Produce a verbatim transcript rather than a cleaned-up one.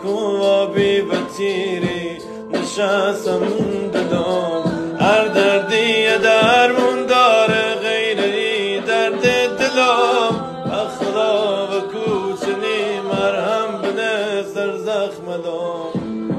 کوابی بتیری نشستم دلم هر دردی درمون داره غیری درد دلم اخلا و کوچنی مرهم بده سر زخم دلم